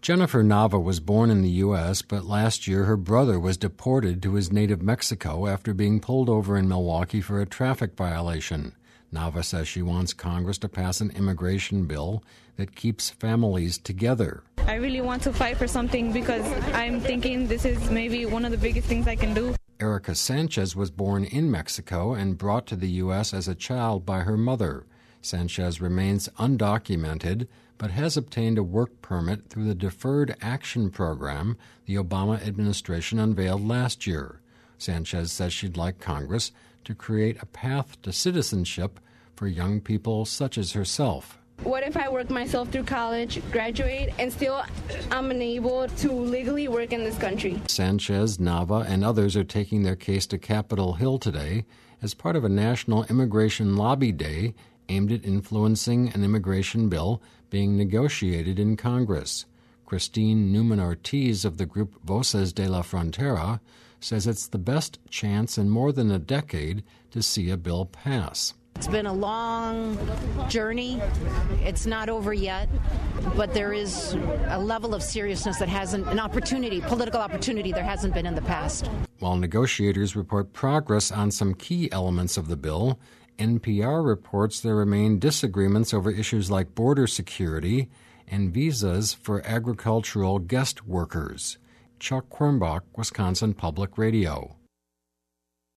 Jennifer Nava was born in the U.S., but last year her brother was deported to his native Mexico after being pulled over in Milwaukee for a traffic violation. Nava says she wants Congress to pass an immigration bill that keeps families together. I really want to fight for something because I'm thinking this is maybe one of the biggest things I can do. Erica Sanchez was born in Mexico and brought to the U.S. as a child by her mother. Sanchez remains undocumented, but has obtained a work permit through the Deferred Action Program the Obama administration unveiled last year. Sanchez says she'd like Congress to create a path to citizenship for young people such as herself. What if I work myself through college, graduate, and still I'm unable to legally work in this country? Sanchez, Nava, and others are taking their case to Capitol Hill today as part of a National Immigration Lobby Day aimed at influencing an immigration bill being negotiated in Congress. Christine Newman-Ortiz of the group Voces de la Frontera says it's the best chance in more than a decade to see a bill pass. It's been a long journey. It's not over yet, but there is a level of seriousness that hasn't, an opportunity, political opportunity there hasn't been in the past. While negotiators report progress on some key elements of the bill, NPR reports there remain disagreements over issues like border security and visas for agricultural guest workers. Chuck Quirmbach, Wisconsin Public Radio.